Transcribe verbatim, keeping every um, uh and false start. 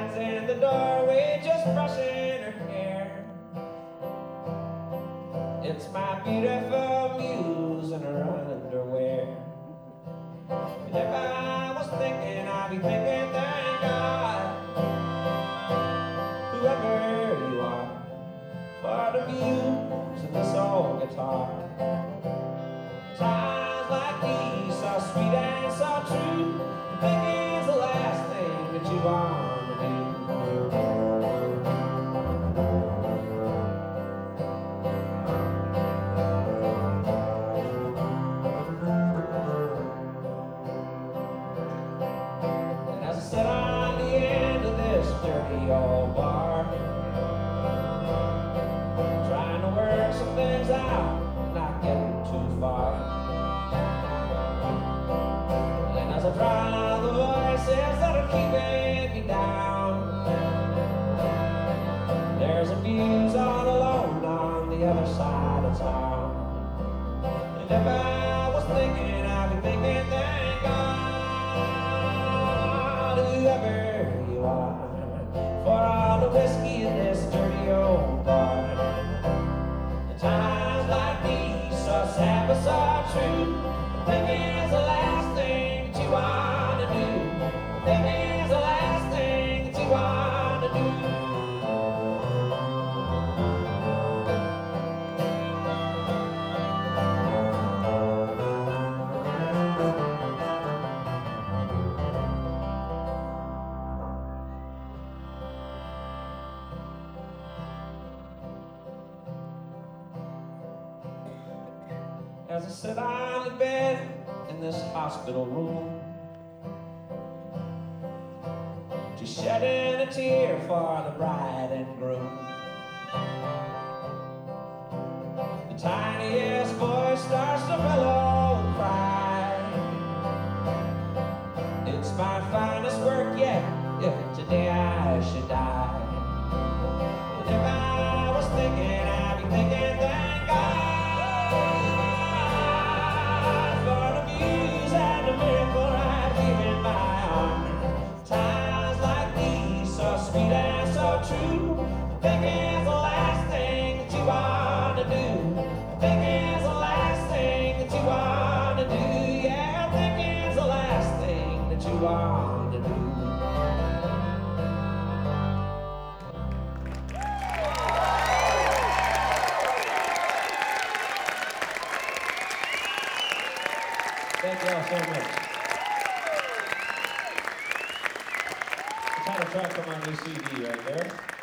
stands in the doorway just brushing her hair. It's my beautiful muse in her underwear. And if I was thinking, I'd be thinking, thank God, whoever you are, for the muse and this old guitar. Times like these, so sweet and so true, thinking's the last thing that you want to do. And as I sit on the end of this dirty old bar, trying to work some things out, not getting too far. And as I drown the voices that are keeping me down, there's a muse all alone on the other side of town. And if I was thinking, I'd be thinking, thank God, whoever you are, for all the whiskey in this dirty old bar. Times like these, so sad but so true. Thinking is the last thing that you want to do. Thinking is the last thing that you want to do. As I sit on the bed in this hospital room, just shedding a tear for the bride and groom. The tiniest voice starts to bellow and cry. It's my finest work yet, if today I should die. And if I was thinking, I'd be thinking, thank God, sweet and so true. Thinking is the last thing that you want to do. Thinking is the last thing that you want to do. Yeah, thinking is the last thing that you want to do. Thank you all so much. Title track from our new C D right there.